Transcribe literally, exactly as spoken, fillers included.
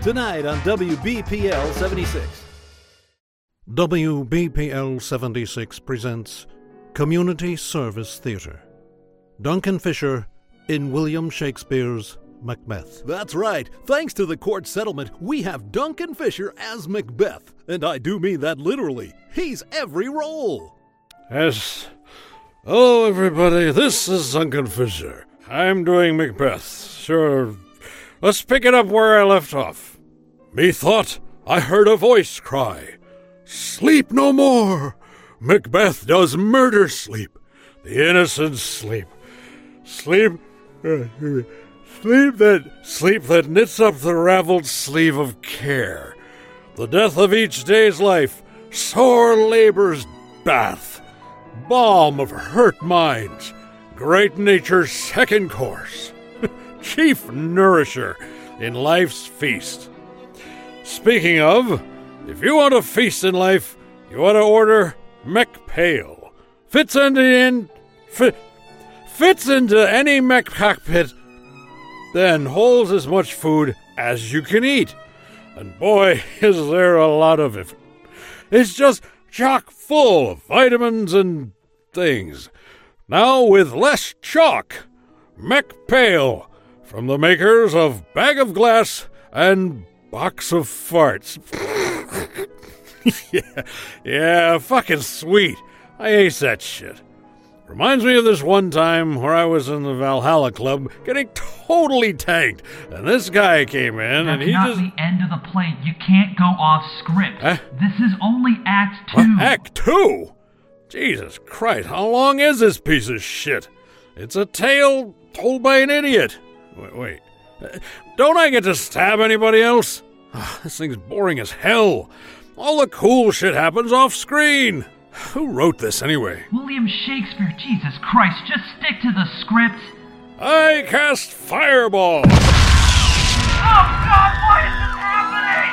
Tonight on W B P L seventy-six. W B P L seventy-six presents Community Service Theater. Duncan Fisher in William Shakespeare's Macbeth. That's right. Thanks to the court settlement, we have Duncan Fisher as Macbeth. And I do mean that literally. He's every role. Yes. Hello, everybody. This is Duncan Fisher. I'm doing Macbeth. Sure. Let's pick it up where I left off. Methought I heard a voice cry, "Sleep no more! Macbeth does murder sleep. The innocent sleep. Sleep... Uh, sleep that... Sleep that knits up the raveled sleeve of care. The death of each day's life. Sore labor's bath. Balm of hurt minds. Great nature's second course. Chief nourisher in life's feast. Speaking of, if you want a feast in life, you ought to order Macpale. Fits into in, fit, fits into any Mac cockpit, then holds as much food as you can eat. And boy, is there a lot of it. It's just chock full of vitamins and things. Now with less chalk. Macpale, from the makers of Bag of Glass and Box of Farts. yeah, yeah, fucking sweet. I ace that shit. Reminds me of this one time where I was in the Valhalla Club getting totally tanked, and this guy came in That's and he not just... the end of the play. You can't go off script. Huh? This is only Act Two. What? Act Two? Jesus Christ, how long is this piece of shit? It's a tale told by an idiot. Wait, wait. Uh, don't I get to stab anybody else? Oh, this thing's boring as hell. All the cool shit happens off screen. Who wrote this anyway? William Shakespeare. Jesus Christ, just stick to the script. I cast Fireball. Oh God, why is